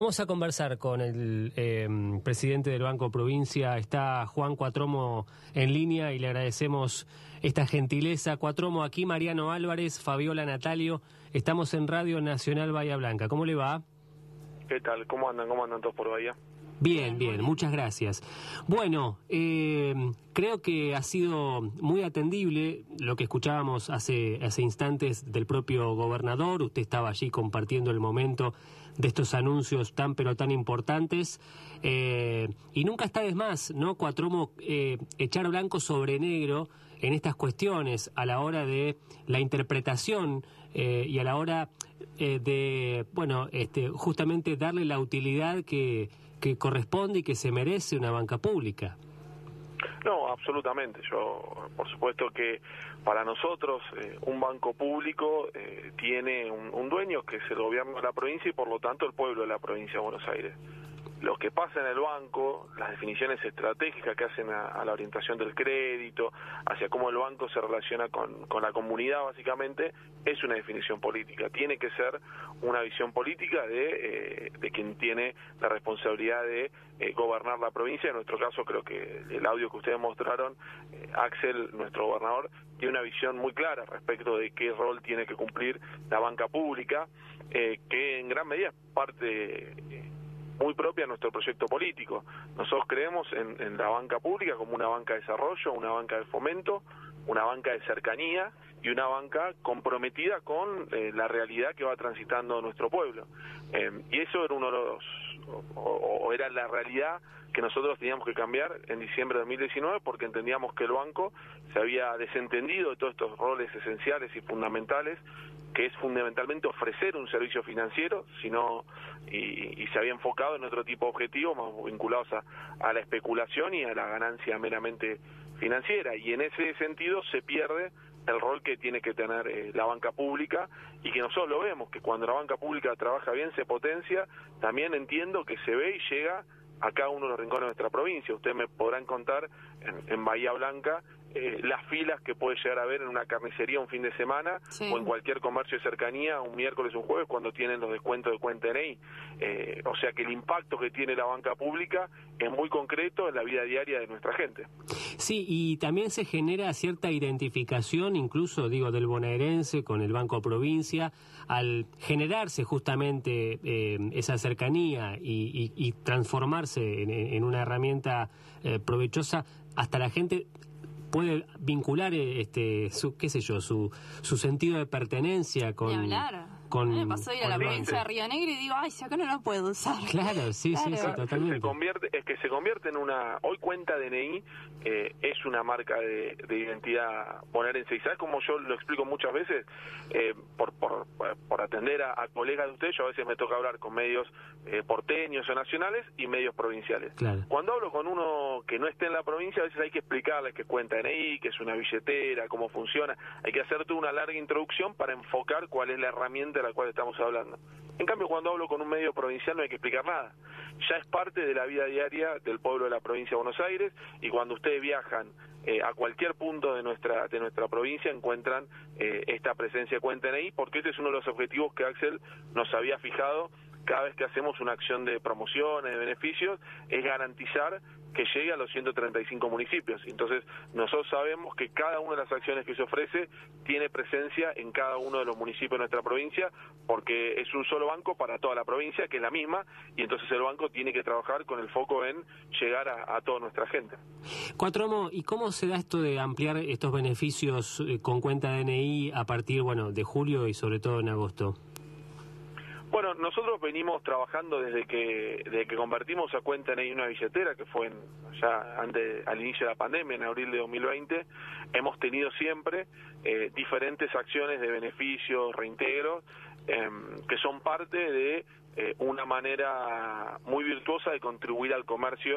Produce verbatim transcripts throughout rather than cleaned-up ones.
Vamos a conversar con el eh, presidente del Banco Provincia. Está Juan Cuatromo en línea y le agradecemos esta gentileza. Cuatromo, aquí Mariano Álvarez, Fabiola Natalio. Estamos en Radio Nacional Bahía Blanca. ¿Cómo le va? ¿Qué tal? ¿Cómo andan? ¿Cómo andan todos por Bahía? Bien, bien, muchas gracias. Bueno, eh, creo que ha sido muy atendible lo que escuchábamos hace, hace instantes del propio gobernador. Usted estaba allí compartiendo el momento de estos anuncios tan pero tan importantes. Eh, y nunca está de más, ¿no, Cuatromo, eh, echar blanco sobre negro en estas cuestiones a la hora de la interpretación eh, y a la hora eh, de, bueno, este, justamente darle la utilidad que... que corresponde y que se merece una banca pública. No, absolutamente. Yo, por supuesto que para nosotros eh, un banco público eh, tiene un, un dueño que es el gobierno de la provincia y por lo tanto el pueblo de la provincia de Buenos Aires. Lo que pasa en el banco, las definiciones estratégicas que hacen a, a la orientación del crédito, hacia cómo el banco se relaciona con, con la comunidad básicamente, es una definición política. Tiene que ser una visión política de, eh, de quien tiene la responsabilidad de eh, gobernar la provincia. En nuestro caso creo que el audio que ustedes mostraron, eh, Axel, nuestro gobernador, tiene una visión muy clara respecto de qué rol tiene que cumplir la banca pública, eh, que en gran medida es parte... Eh, muy propia a nuestro proyecto político. Nosotros creemos en, en la banca pública como una banca de desarrollo, una banca de fomento, una banca de cercanía y una banca comprometida con eh, la realidad que va transitando nuestro pueblo. Eh, y eso era uno de los, o, o era la realidad que nosotros teníamos que cambiar en diciembre de dos mil diecinueve porque entendíamos que el banco se había desentendido de todos estos roles esenciales y fundamentales, que es fundamentalmente ofrecer un servicio financiero, sino y, y se había enfocado en otro tipo de objetivos más vinculados a, a la especulación y a la ganancia meramente financiera, y en ese sentido se pierde el rol que tiene que tener eh, la banca pública, y que nosotros lo vemos, que cuando la banca pública trabaja bien se potencia. También entiendo que se ve y llega a cada uno de los rincones de nuestra provincia. Ustedes me podrán contar en, en Bahía Blanca eh, las filas que puede llegar a haber en una carnicería un fin de semana, sí, o en cualquier comercio de cercanía un miércoles o un jueves cuando tienen los descuentos de cuenta N I. Eh, o sea que el impacto que tiene la banca pública es muy concreto en la vida diaria de nuestra gente. Sí, y también se genera cierta identificación, incluso digo del bonaerense con el Banco Provincia, al generarse justamente eh, esa cercanía y, y, y transformarse en, en una herramienta eh, provechosa. Hasta la gente puede vincular este su qué sé yo su su sentido de pertenencia con con me pasó ir a la provincia de Río Negro y digo, ay, si acá no lo puedo usar. Claro, sí, claro. sí, sí, totalmente. Se convierte, es que se convierte en una... Hoy cuenta D N I eh, es una marca de, de identidad bonaerense. ¿Y sabes cómo yo lo explico muchas veces? Eh, por, por, por atender a, a colegas de ustedes, yo a veces me toca hablar con medios eh, porteños o nacionales y medios provinciales. Claro. Cuando hablo con uno que no esté en la provincia, a veces hay que explicarles que cuenta D N I, que es una billetera, cómo funciona. Hay que hacer toda una larga introducción para enfocar cuál es la herramienta de la cual estamos hablando. En cambio, cuando hablo con un medio provincial no hay que explicar nada. Ya es parte de la vida diaria del pueblo de la provincia de Buenos Aires, y cuando ustedes viajan eh, a cualquier punto de nuestra de nuestra provincia encuentran eh, esta presencia de cuenta N I, porque este es uno de los objetivos que Axel nos había fijado cada vez que hacemos una acción de promociones, de beneficios, es garantizar que llegue a los ciento treinta y cinco municipios. Entonces, nosotros sabemos que cada una de las acciones que se ofrece tiene presencia en cada uno de los municipios de nuestra provincia, porque es un solo banco para toda la provincia, que es la misma, y entonces el banco tiene que trabajar con el foco en llegar a, a toda nuestra gente. Cuatromo, ¿y cómo se da esto de ampliar estos beneficios eh, con cuenta D N I a partir, bueno, de julio y sobre todo en agosto? Bueno, nosotros venimos trabajando desde que desde que convertimos a cuenta N I una billetera, que fue en, ya antes, al inicio de la pandemia, en abril de dos mil veinte. Hemos tenido siempre eh, diferentes acciones de beneficios, reintegros, eh, que son parte de eh, una manera muy virtuosa de contribuir al comercio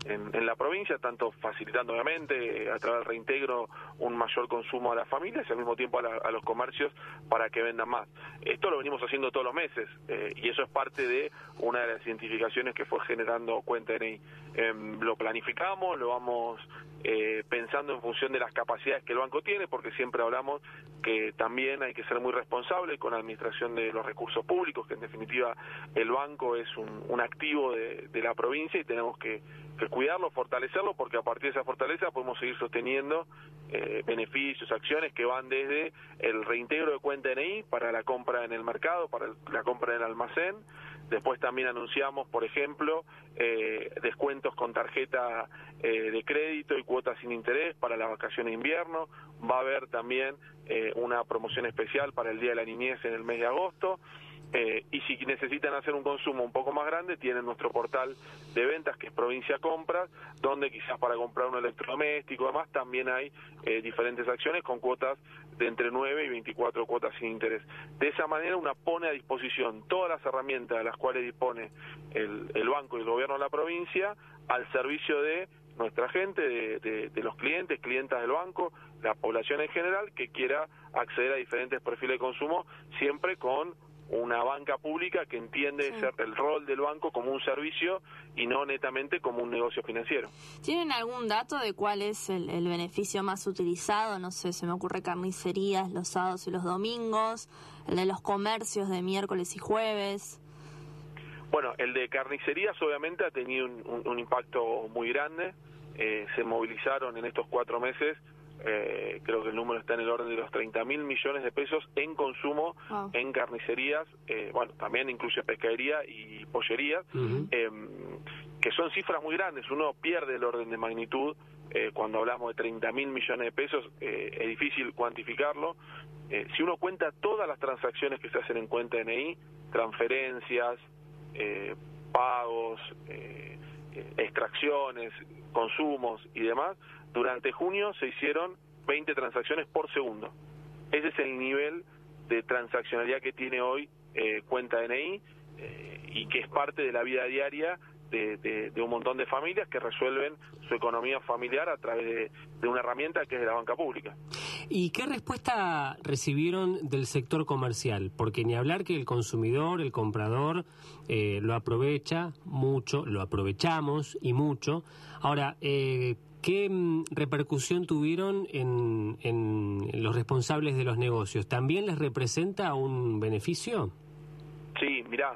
en, en la provincia, tanto facilitando obviamente a través del reintegro un mayor consumo a las familias y al mismo tiempo a, la, a los comercios para que vendan más. Esto lo venimos haciendo todos los meses eh, y eso es parte de una de las identificaciones que fue generando Cuenta N I. Eh, lo planificamos, lo vamos eh, pensando en función de las capacidades que el banco tiene, porque siempre hablamos que también hay que ser muy responsable con la administración de los recursos públicos, que en definitiva el banco es un, un activo de, de la provincia y tenemos que, que cuidarlo, fortalecerlo, porque a partir de esa fortaleza podemos seguir sosteniendo eh, beneficios, acciones que van desde el reintegro de Cuenta N I para la compra en el mercado, para el, la compra en el almacén. Después también anunciamos, por ejemplo, eh, descuentos con tarjeta eh, de crédito y cuotas sin interés para las vacaciones de invierno. Va a haber también eh, una promoción especial para el Día de la Niñez en el mes de agosto. Eh, y si necesitan hacer un consumo un poco más grande, tienen nuestro portal de ventas, que es Provincia Compras, donde quizás para comprar un electrodoméstico y demás también hay eh, diferentes acciones con cuotas de entre nueve y veinticuatro cuotas sin interés. De esa manera una pone a disposición todas las herramientas de las cuales dispone el, el banco y el gobierno de la provincia al servicio de nuestra gente, de, de, de los clientes, clientas del banco, la población en general que quiera acceder a diferentes perfiles de consumo, siempre con una banca pública que entiende sí. ser el rol del banco como un servicio y no netamente como un negocio financiero. ¿Tienen algún dato de cuál es el, el beneficio más utilizado? No sé, se me ocurre carnicerías los sábados y los domingos, el de los comercios de miércoles y jueves. Bueno, el de carnicerías obviamente ha tenido un, un, un impacto muy grande. Eh, se movilizaron en estos cuatro meses Eh, creo que el número está en el orden de los treinta mil millones de pesos en consumo wow. en carnicerías, eh, bueno, también incluye pescadería y pollería, uh-huh. eh, que son cifras muy grandes. Uno pierde el orden de magnitud eh, cuando hablamos de treinta mil millones de pesos, eh, es difícil cuantificarlo. Eh, si uno cuenta todas las transacciones que se hacen en Cuenta N I, transferencias, eh, pagos, eh, extracciones, consumos y demás, durante junio se hicieron veinte transacciones por segundo. Ese es el nivel de transaccionalidad que tiene hoy eh, Cuenta N I eh, y que es parte de la vida diaria de, de, de un montón de familias que resuelven su economía familiar a través de, de una herramienta que es de la banca pública. ¿Y qué respuesta recibieron del sector comercial? Porque ni hablar que el consumidor, el comprador, eh, lo aprovecha mucho, lo aprovechamos y mucho. Ahora, eh, ¿qué repercusión tuvieron en, en los responsables de los negocios? ¿También les representa un beneficio? Sí, mirá,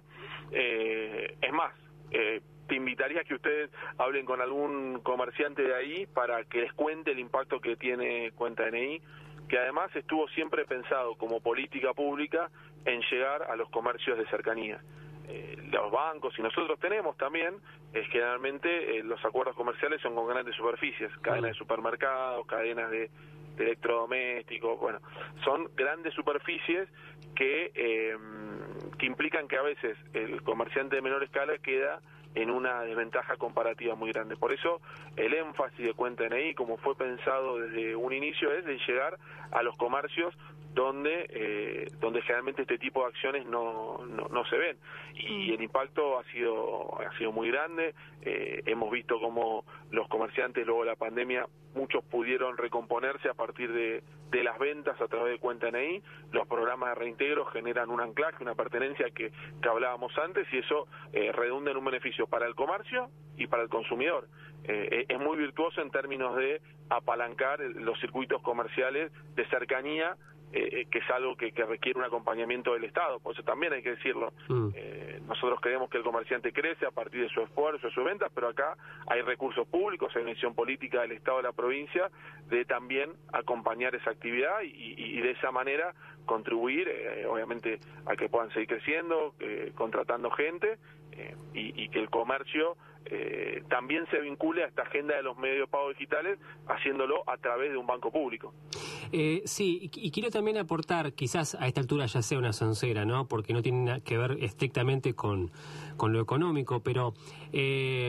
eh, es más, eh, te invitaría a que ustedes hablen con algún comerciante de ahí para que les cuente el impacto que tiene Cuenta N I, que además estuvo siempre pensado como política pública en llegar a los comercios de cercanía. Eh, los bancos y nosotros tenemos también, eh, generalmente eh, los acuerdos comerciales son con grandes superficies, cadenas de supermercados, cadenas de, de electrodomésticos, bueno, son grandes superficies que, eh, que implican que a veces el comerciante de menor escala queda en una desventaja comparativa muy grande. Por eso el énfasis de Cuenta N I, como fue pensado desde un inicio, es de llegar a los comercios donde eh, donde generalmente este tipo de acciones no, no, no se ven. Y el impacto ha sido ha sido muy grande. Eh, hemos visto cómo los comerciantes luego de la pandemia, muchos pudieron recomponerse a partir de, de las ventas a través de Cuenta N I. Los programas de reintegro generan un anclaje, una pertenencia que, que hablábamos antes, y eso eh, redunda en un beneficio para el comercio y para el consumidor. Eh, es muy virtuoso en términos de apalancar los circuitos comerciales de cercanía, eh, que es algo que, que requiere un acompañamiento del Estado, por eso también hay que decirlo. Mm. Eh, nosotros creemos que el comerciante crece a partir de su esfuerzo, de sus ventas, pero acá hay recursos públicos, hay una decisión política del Estado de la provincia de también acompañar esa actividad y, y, y de esa manera contribuir, eh, obviamente, a que puedan seguir creciendo, eh, contratando gente, eh, y, y que el comercio eh, también se vincule a esta agenda de los medios de pago digitales, haciéndolo a través de un banco público. Eh, sí, y, y quiero también aportar, quizás a esta altura ya sea una soncera, ¿no? Porque no tiene que ver estrictamente con, con lo económico, pero eh,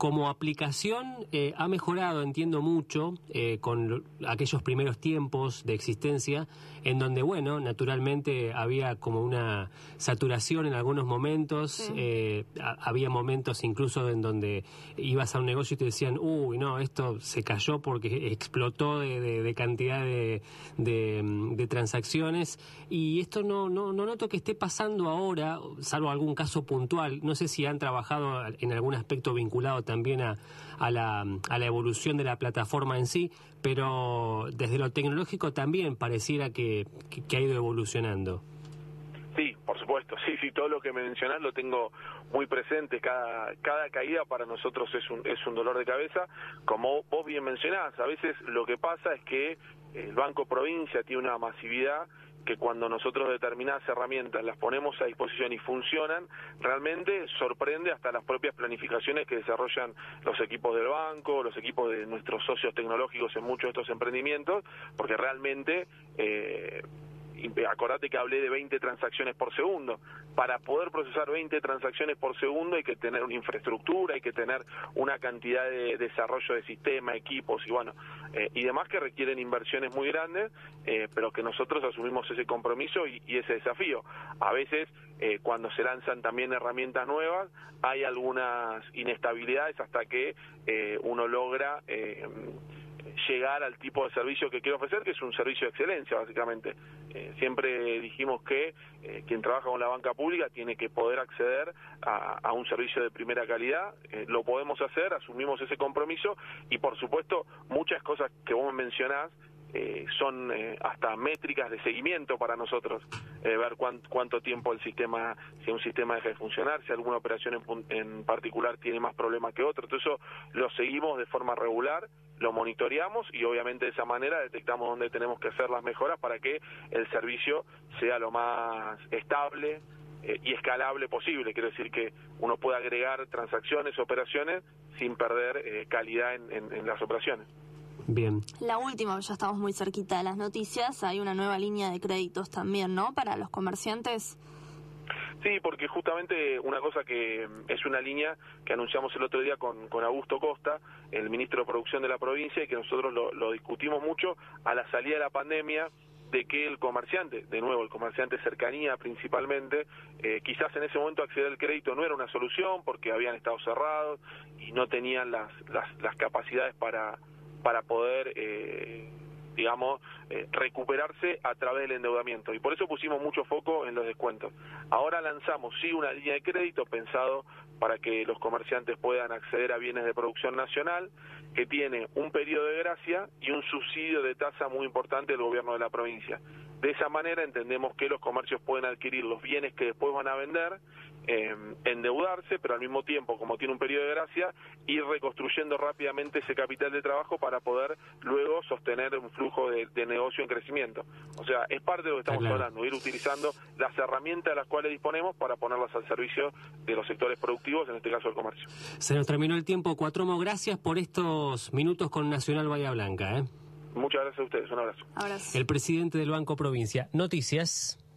como aplicación eh, ha mejorado, entiendo mucho, eh, con lo, aquellos primeros tiempos de existencia, en donde, bueno, naturalmente había como una saturación en algunos momentos, sí. eh, a, había momentos incluso en donde ibas a un negocio y te decían, uy, no, esto se cayó porque explotó de, de, de cantidad de, de, de transacciones, y esto no, no, no noto que esté pasando ahora, salvo algún caso puntual. No sé si han trabajado en algún aspecto vinculado también a, a, la, a la evolución de la plataforma en sí, pero desde lo tecnológico también pareciera que, que, que ha ido evolucionando. Sí, por supuesto, sí, sí, todo lo que mencionás lo tengo muy presente. Cada cada caída para nosotros es un es un dolor de cabeza. Como vos bien mencionás, a veces lo que pasa es que el Banco Provincia tiene una masividad que cuando nosotros determinadas herramientas las ponemos a disposición y funcionan, realmente sorprende hasta las propias planificaciones que desarrollan los equipos del banco, los equipos de nuestros socios tecnológicos en muchos de estos emprendimientos, porque realmente... Eh, acordate que hablé de veinte transacciones por segundo. Para poder procesar veinte transacciones por segundo hay que tener una infraestructura, hay que tener una cantidad de desarrollo de sistema, equipos y bueno, eh, y demás que requieren inversiones muy grandes, eh, pero que nosotros asumimos ese compromiso y, y ese desafío. A veces, eh, cuando se lanzan también herramientas nuevas, hay algunas inestabilidades hasta que eh, uno logra... Eh, llegar al tipo de servicio que quiero ofrecer, que es un servicio de excelencia, básicamente. Eh, siempre dijimos que eh, quien trabaja con la banca pública tiene que poder acceder a, a un servicio de primera calidad. Eh, lo podemos hacer, asumimos ese compromiso y, por supuesto, muchas cosas que vos mencionás Eh, son eh, hasta métricas de seguimiento para nosotros, eh, ver cuán, cuánto tiempo el sistema, si un sistema deja de funcionar, si alguna operación en, en particular tiene más problemas que otro. Entonces eso lo seguimos de forma regular, lo monitoreamos y obviamente de esa manera detectamos dónde tenemos que hacer las mejoras para que el servicio sea lo más estable eh, y escalable posible. Quiero decir que uno pueda agregar transacciones, operaciones sin perder eh, calidad en, en, en las operaciones. Bien. La última, ya estamos muy cerquita de las noticias, hay una nueva línea de créditos también, ¿no?, para los comerciantes. Sí, porque justamente una cosa que es una línea que anunciamos el otro día con, con Augusto Costa, el ministro de Producción de la provincia, y que nosotros lo, lo discutimos mucho a la salida de la pandemia, de que el comerciante, de nuevo el comerciante cercanía principalmente, eh, quizás en ese momento acceder al crédito no era una solución porque habían estado cerrados y no tenían las, las, las capacidades para... para poder, eh, digamos, eh, recuperarse a través del endeudamiento. Y por eso pusimos mucho foco en los descuentos. Ahora lanzamos, sí, una línea de crédito pensado para que los comerciantes puedan acceder a bienes de producción nacional, que tiene un periodo de gracia y un subsidio de tasa muy importante del gobierno de la provincia. De esa manera entendemos que los comercios pueden adquirir los bienes que después van a vender, eh, endeudarse, pero al mismo tiempo, como tiene un periodo de gracia, ir reconstruyendo rápidamente ese capital de trabajo para poder luego sostener un flujo de, de negocio en crecimiento. O sea, es parte de lo que estamos claro. hablando, ir utilizando las herramientas de las cuales disponemos para ponerlas al servicio de los sectores productivos, en este caso el comercio. Se nos terminó el tiempo, Cuatromo. Gracias por estos minutos con Nacional Bahía Blanca, ¿eh? Muchas gracias a ustedes, un abrazo. abrazo. El presidente del Banco Provincia. Noticias.